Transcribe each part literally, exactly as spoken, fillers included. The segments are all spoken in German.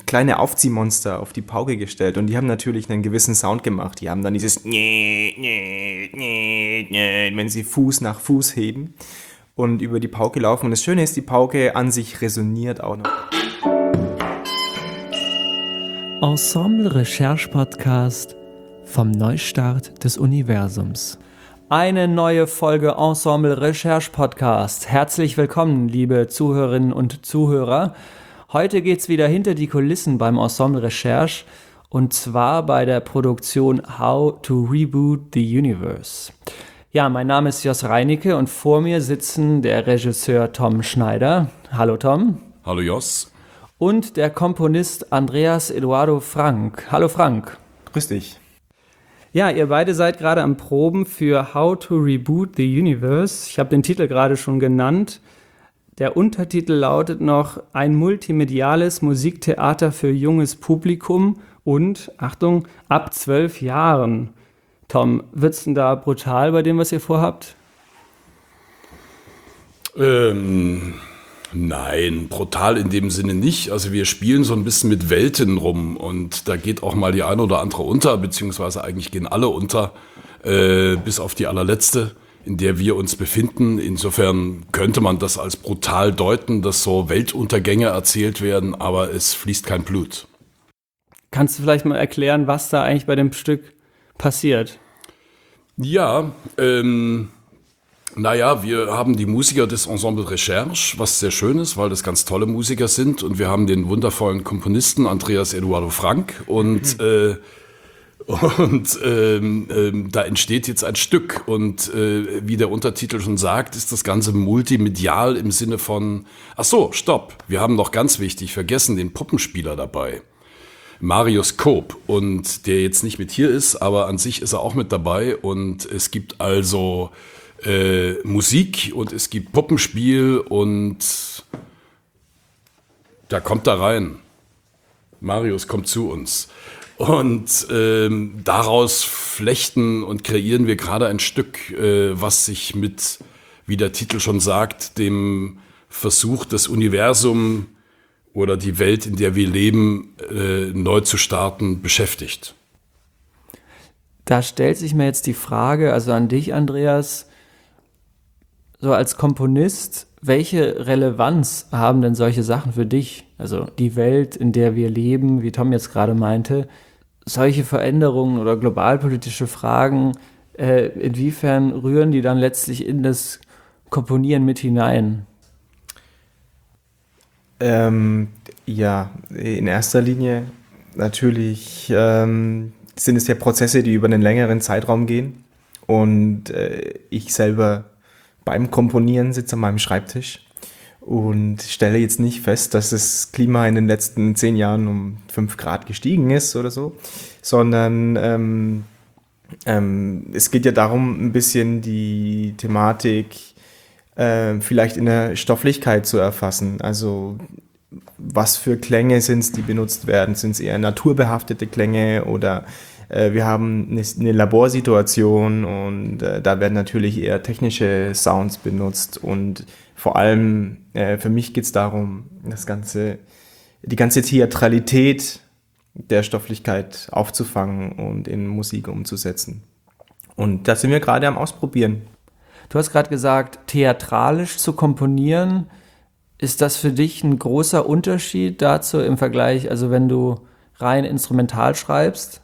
kleine Aufziehmonster auf die Pauke gestellt und die haben natürlich einen gewissen Sound gemacht. Die haben dann dieses wenn sie Fuß nach Fuß heben und über die Pauke laufen. Und das Schöne ist, die Pauke an sich resoniert auch noch. Ensemble Recherche Podcast vom Neustart des Universums. Eine neue Folge Ensemble Recherche Podcast. Herzlich willkommen, liebe Zuhörerinnen und Zuhörer. Heute geht's wieder hinter die Kulissen beim Ensemble Recherche und zwar bei der Produktion How to Reboot the Universe. Ja, mein Name ist Jos Reinicke und vor mir sitzen der Regisseur Tom Schneider. Hallo Tom. Hallo Jos. Und der Komponist Andreas Eduardo Frank. Hallo Frank. Grüß dich. Ja, ihr beide seid gerade am Proben für How to Reboot the Universe. Ich habe den Titel gerade schon genannt. Der Untertitel lautet noch Ein multimediales Musiktheater für junges Publikum und, Achtung, ab zwölf Jahren. Tom, wird's denn da brutal bei dem, was ihr vorhabt? Ähm, nein, brutal in dem Sinne nicht. Also wir spielen so ein bisschen mit Welten rum und da geht auch mal die eine oder andere unter, beziehungsweise eigentlich gehen alle unter, äh, bis auf die allerletzte, in der wir uns befinden. Insofern könnte man das als brutal deuten, dass so Weltuntergänge erzählt werden, aber es fließt kein Blut. Kannst du vielleicht mal erklären, was da eigentlich bei dem Stück passiert? Ja, ähm, naja, wir haben die Musiker des Ensemble Recherche, was sehr schön ist, weil das ganz tolle Musiker sind und wir haben den wundervollen Komponisten Andreas Eduardo Frank und, mhm. äh, und ähm, ähm, da entsteht jetzt ein Stück und äh, wie der Untertitel schon sagt, ist das Ganze multimedial im Sinne von, ach so, stopp, wir haben noch ganz wichtig vergessen den Puppenspieler dabei. Marius Koop und der jetzt nicht mit hier ist, aber an sich ist er auch mit dabei und es gibt also äh, Musik und es gibt Puppenspiel und da kommt da rein. Marius kommt zu uns und ähm, daraus flechten und kreieren wir gerade ein Stück, äh, was sich mit, wie der Titel schon sagt, dem Versuch, das Universum oder die Welt, in der wir leben, äh, neu zu starten, beschäftigt. Da stellt sich mir jetzt die Frage, also an dich, Andreas, so als Komponist, welche Relevanz haben denn solche Sachen für dich? Also die Welt, in der wir leben, wie Tom jetzt gerade meinte, solche Veränderungen oder globalpolitische Fragen, äh, inwiefern rühren die dann letztlich in das Komponieren mit hinein? Ähm, ja, in erster Linie natürlich ähm, sind es ja Prozesse, die über einen längeren Zeitraum gehen und äh, ich selber beim Komponieren sitze an meinem Schreibtisch und stelle jetzt nicht fest, dass das Klima in den letzten zehn Jahren um fünf Grad gestiegen ist oder so, sondern ähm, ähm, es geht ja darum, ein bisschen die Thematik vielleicht in der Stofflichkeit zu erfassen. Also was für Klänge sind es, die benutzt werden? Sind es eher naturbehaftete Klänge oder äh, wir haben eine, eine Laborsituation und äh, da werden natürlich eher technische Sounds benutzt und vor allem äh, für mich geht es darum, das ganze, die ganze Theatralität der Stofflichkeit aufzufangen und in Musik umzusetzen. Und da sind wir gerade am Ausprobieren. Du hast gerade gesagt, theatralisch zu komponieren, ist das für dich ein großer Unterschied dazu im Vergleich, also wenn du rein instrumental schreibst?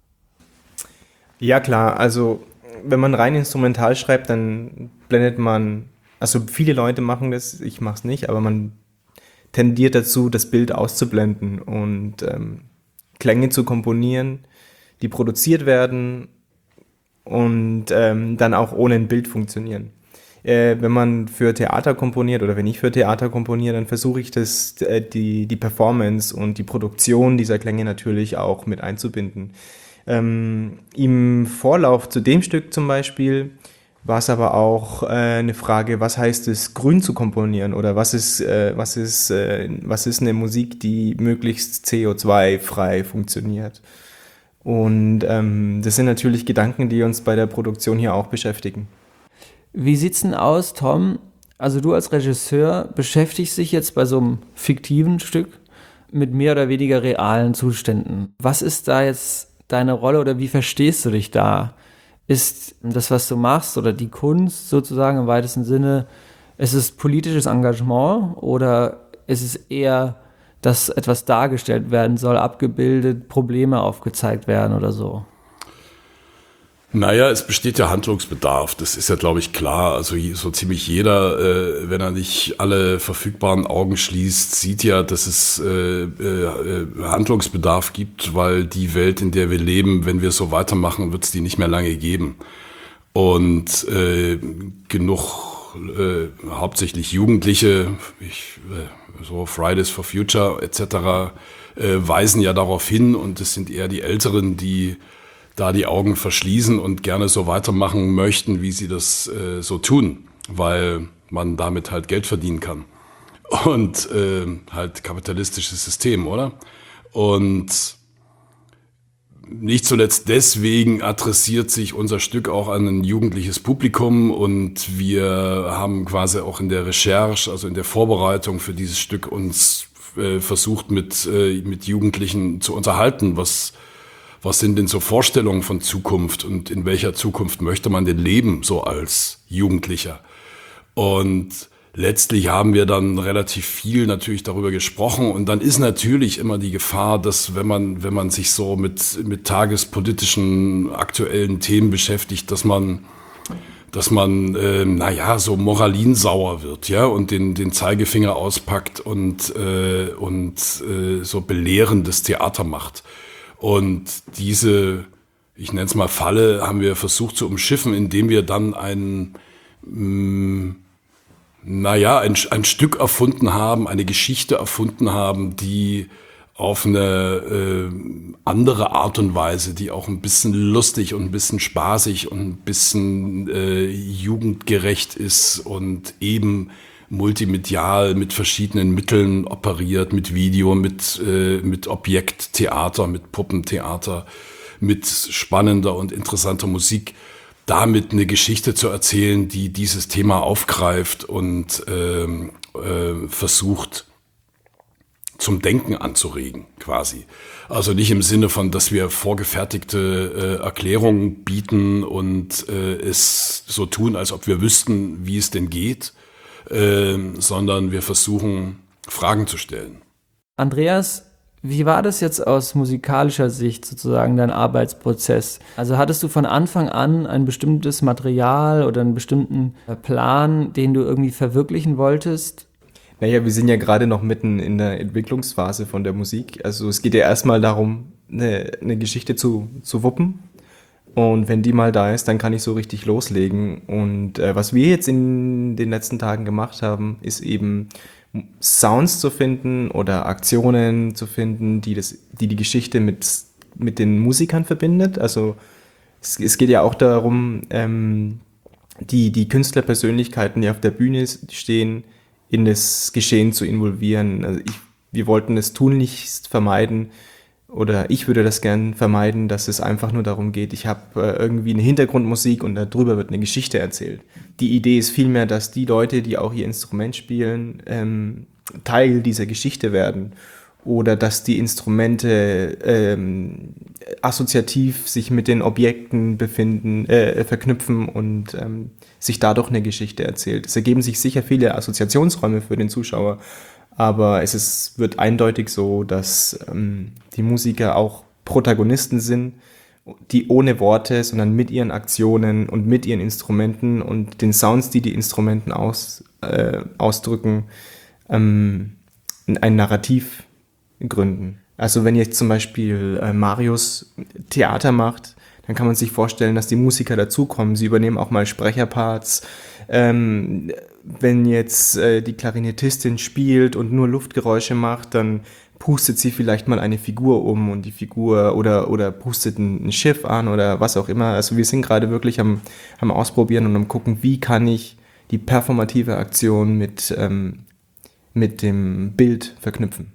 Ja klar, also wenn man rein instrumental schreibt, dann blendet man, also viele Leute machen das, ich mache es nicht, aber man tendiert dazu, das Bild auszublenden und ähm, Klänge zu komponieren, die produziert werden und ähm, dann auch ohne ein Bild funktionieren. Äh, wenn man für Theater komponiert oder wenn ich für Theater komponiere, dann versuche ich das, äh, die, die Performance und die Produktion dieser Klänge natürlich auch mit einzubinden. Ähm, im Vorlauf zu dem Stück zum Beispiel war es aber auch äh, eine Frage, was heißt es, grün zu komponieren oder was ist, äh, was ist, äh, was ist eine Musik, die möglichst C O zwei frei funktioniert. Und ähm, das sind natürlich Gedanken, die uns bei der Produktion hier auch beschäftigen. Wie sieht's denn aus, Tom? Also du als Regisseur beschäftigst dich jetzt bei so einem fiktiven Stück mit mehr oder weniger realen Zuständen. Was ist da jetzt deine Rolle oder wie verstehst du dich da? Ist das, was du machst oder die Kunst sozusagen im weitesten Sinne, ist es politisches Engagement oder ist es eher, dass etwas dargestellt werden soll, abgebildet, Probleme aufgezeigt werden oder so? Naja, es besteht ja Handlungsbedarf, das ist ja, glaube ich, klar. Also so ziemlich jeder, äh, wenn er nicht alle verfügbaren Augen schließt, sieht ja, dass es äh, äh, Handlungsbedarf gibt, weil die Welt, in der wir leben, wenn wir so weitermachen, wird es die nicht mehr lange geben. Und äh, genug, äh, hauptsächlich Jugendliche, ich, äh, so Fridays for Future et cetera, äh, weisen ja darauf hin, und es sind eher die Älteren, die da die Augen verschließen und gerne so weitermachen möchten, wie sie das äh, so tun, weil man damit halt Geld verdienen kann. Und äh, halt kapitalistisches System, oder? Und nicht zuletzt deswegen adressiert sich unser Stück auch an ein jugendliches Publikum, und wir haben quasi auch in der Recherche, also in der Vorbereitung für dieses Stück, uns äh, versucht, mit, äh, mit Jugendlichen zu unterhalten, was Was sind denn so Vorstellungen von Zukunft und in welcher Zukunft möchte man denn leben, so als Jugendlicher? Und letztlich haben wir dann relativ viel natürlich darüber gesprochen, und dann ist natürlich immer die Gefahr, dass wenn man, wenn man sich so mit, mit tagespolitischen aktuellen Themen beschäftigt, dass man, dass man, äh, naja, so moralinsauer wird, ja, und den, den Zeigefinger auspackt und, äh, und äh, so belehrendes Theater macht. Und diese, ich nenne es mal Falle, haben wir versucht zu umschiffen, indem wir dann ein, mh, naja, ein, ein Stück erfunden haben, eine Geschichte erfunden haben, die auf eine äh, andere Art und Weise, die auch ein bisschen lustig und ein bisschen spaßig und ein bisschen äh, jugendgerecht ist und eben multimedial mit verschiedenen Mitteln operiert, mit Video, mit, äh, mit Objekttheater, mit Puppentheater, mit spannender und interessanter Musik, damit eine Geschichte zu erzählen, die dieses Thema aufgreift und ähm, äh, versucht, zum Denken anzuregen, quasi. Also nicht im Sinne von, dass wir vorgefertigte äh, Erklärungen bieten und äh, es so tun, als ob wir wüssten, wie es denn geht, äh, sondern wir versuchen, Fragen zu stellen. Andreas, wie war das jetzt aus musikalischer Sicht sozusagen, dein Arbeitsprozess? Also hattest du von Anfang an ein bestimmtes Material oder einen bestimmten Plan, den du irgendwie verwirklichen wolltest? Naja, wir sind ja gerade noch mitten in der Entwicklungsphase von der Musik. Also es geht ja erstmal darum, eine, eine Geschichte zu, zu wuppen. Und wenn die mal da ist, dann kann ich so richtig loslegen. Und äh, was wir jetzt in den letzten Tagen gemacht haben, ist eben Sounds zu finden oder Aktionen zu finden, die das, die, die Geschichte mit, mit den Musikern verbindet. Also es, es geht ja auch darum, ähm, die, die Künstlerpersönlichkeiten, die auf der Bühne stehen, in das Geschehen zu involvieren. Also ich, wir wollten es tunlichst vermeiden, oder ich würde das gern vermeiden, dass es einfach nur darum geht, ich habe äh, irgendwie eine Hintergrundmusik und darüber wird eine Geschichte erzählt. Die Idee ist vielmehr, dass die Leute, die auch ihr Instrument spielen, ähm, Teil dieser Geschichte werden, oder dass die Instrumente ähm, assoziativ sich mit den Objekten befinden, äh, verknüpfen und ähm, sich dadurch eine Geschichte erzählt. Es ergeben sich sicher viele Assoziationsräume für den Zuschauer, aber es ist, wird eindeutig so, dass ähm, die Musiker auch Protagonisten sind, die ohne Worte, sondern mit ihren Aktionen und mit ihren Instrumenten und den Sounds, die die Instrumenten aus, äh, ausdrücken, ähm, ein Narrativ gründen. Also wenn jetzt zum Beispiel äh, Marius Theater macht, dann kann man sich vorstellen, dass die Musiker dazukommen. Sie übernehmen auch mal Sprecherparts. Ähm, wenn jetzt äh, die Klarinettistin spielt und nur Luftgeräusche macht, dann pustet sie vielleicht mal eine Figur um und die Figur oder oder pustet ein, ein Schiff an oder was auch immer. Also wir sind gerade wirklich am, am Ausprobieren und am gucken, wie kann ich die performative Aktion mit, ähm, mit dem Bild verknüpfen.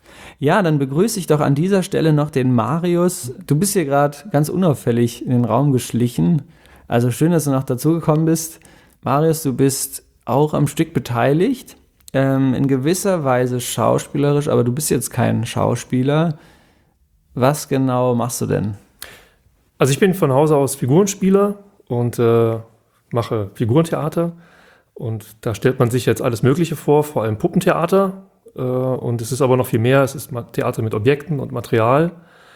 Ja, dann begrüße ich doch an dieser Stelle noch den Marius. Du bist hier gerade ganz unauffällig in den Raum geschlichen. Also schön, dass du noch dazugekommen bist. Marius, du bist auch am Stück beteiligt ähm, in gewisser Weise schauspielerisch, aber du bist jetzt kein Schauspieler. Was genau machst du denn? Also ich bin von Hause aus Figurenspieler und äh, mache Figurentheater. Und da stellt man sich jetzt alles Mögliche vor, vor allem Puppentheater. Äh, und es ist aber noch viel mehr. Es ist Theater mit Objekten und Material.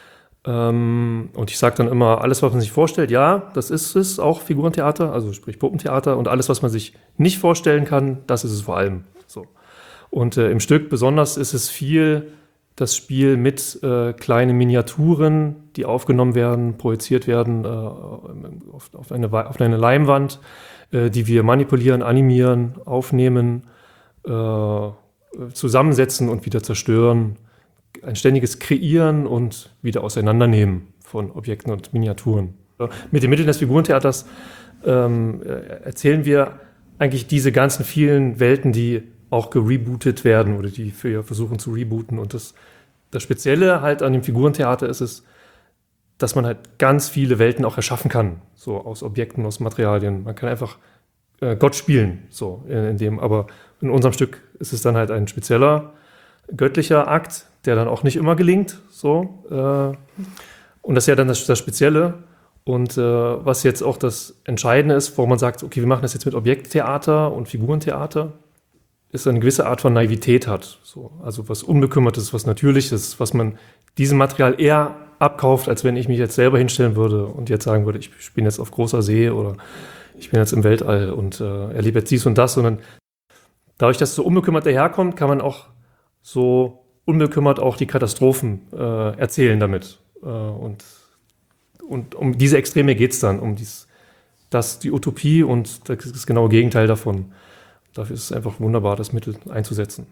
Ähm, und ich sage dann immer, alles, was man sich vorstellt, ja, das ist es, auch Figurentheater, also sprich Puppentheater. Und alles, was man sich nicht vorstellen kann, das ist es vor allem. So. Und äh, im Stück besonders ist es viel das Spiel mit äh, kleinen Miniaturen, die aufgenommen werden, projiziert werden äh, auf, auf, eine, auf eine Leinwand, äh, die wir manipulieren, animieren, aufnehmen, äh, zusammensetzen und wieder zerstören. Ein ständiges Kreieren und wieder Auseinandernehmen von Objekten und Miniaturen. Mit den Mitteln des Figurentheaters ähm, erzählen wir eigentlich diese ganzen vielen Welten, die auch gerebootet werden oder die wir versuchen zu rebooten. Und das, das Spezielle halt an dem Figurentheater ist es, dass man halt ganz viele Welten auch erschaffen kann, so aus Objekten, aus Materialien. Man kann einfach äh, Gott spielen, so in, in dem. Aber in unserem Stück ist es dann halt ein spezieller göttlicher Akt, der dann auch nicht immer gelingt, so. Äh, und das ist ja dann das, das Spezielle. Und äh, was jetzt auch das Entscheidende ist, wo man sagt, okay, wir machen das jetzt mit Objekttheater und Figurentheater, ist eine gewisse Art von Naivität hat. So. Also was Unbekümmertes, was Natürliches, was man diesem Material eher abkauft, als wenn ich mich jetzt selber hinstellen würde und jetzt sagen würde, ich bin jetzt auf großer See oder ich bin jetzt im Weltall und äh, erlebe jetzt dies und das. Sondern dadurch, dass es so unbekümmert daherkommt, kann man auch so unbekümmert auch die Katastrophen äh, erzählen damit. Äh, und, und um diese Extreme geht es dann, um dies, das, die Utopie und das, das genaue Gegenteil davon. Dafür ist es einfach wunderbar, das Mittel einzusetzen.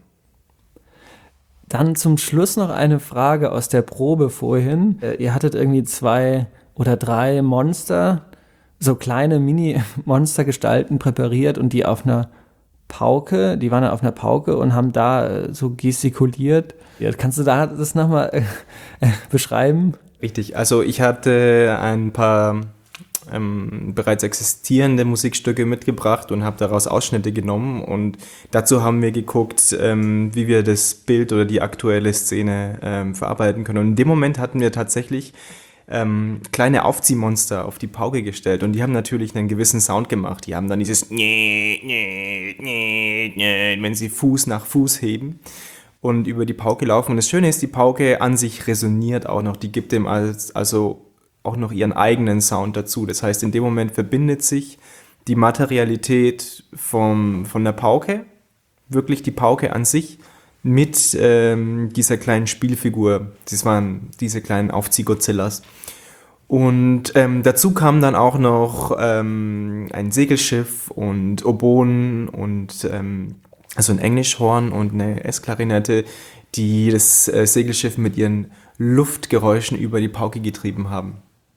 Dann zum Schluss noch eine Frage aus der Probe vorhin. Äh, ihr hattet irgendwie zwei oder drei Monster, so kleine Mini-Monstergestalten präpariert und die auf einer Pauke, die waren dann auf einer Pauke und haben da äh, so gestikuliert. Ja, kannst du da das nochmal äh, äh, beschreiben? Richtig, also ich hatte ein paar ähm, bereits existierende Musikstücke mitgebracht und habe daraus Ausschnitte genommen und dazu haben wir geguckt, ähm, wie wir das Bild oder die aktuelle Szene ähm, verarbeiten können. Und in dem Moment hatten wir tatsächlich ähm, kleine Aufziehmonster auf die Pauke gestellt und die haben natürlich einen gewissen Sound gemacht. Die haben dann dieses nee, nee, nee, nee, wenn sie Fuß nach Fuß heben und über die Pauke laufen. Und das Schöne ist, die Pauke an sich resoniert auch noch. Die gibt dem als, also auch noch ihren eigenen Sound dazu. Das heißt, in dem Moment verbindet sich die Materialität vom, von der Pauke, wirklich die Pauke an sich, mit ähm, dieser kleinen Spielfigur. Das waren diese kleinen Aufzieh-Godzillas. Und ähm, dazu kam dann auch noch ähm, ein Segelschiff und Oboen und ähm, also ein Englischhorn und eine Essklarinette, die das äh, Segelschiff mit ihren Luftgeräuschen über die Pauke getrieben haben.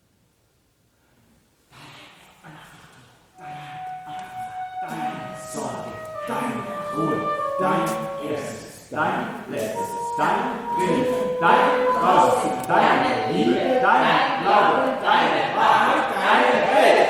Dein Letztes, dein Wille, dein Raus, deine Liebe, dein Glaube, deine Wahrheit, deine Welt.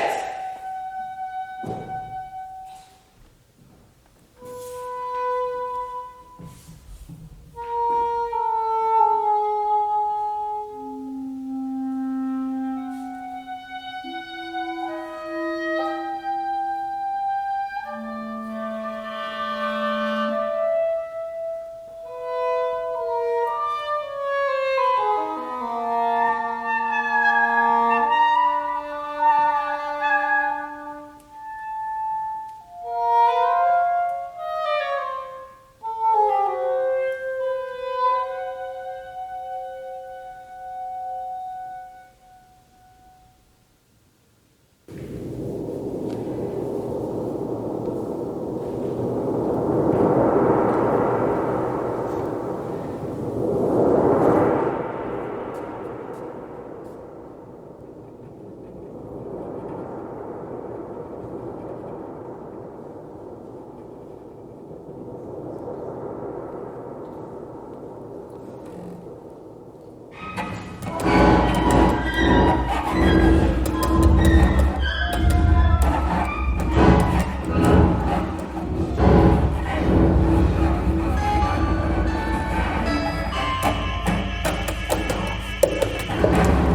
Thank you.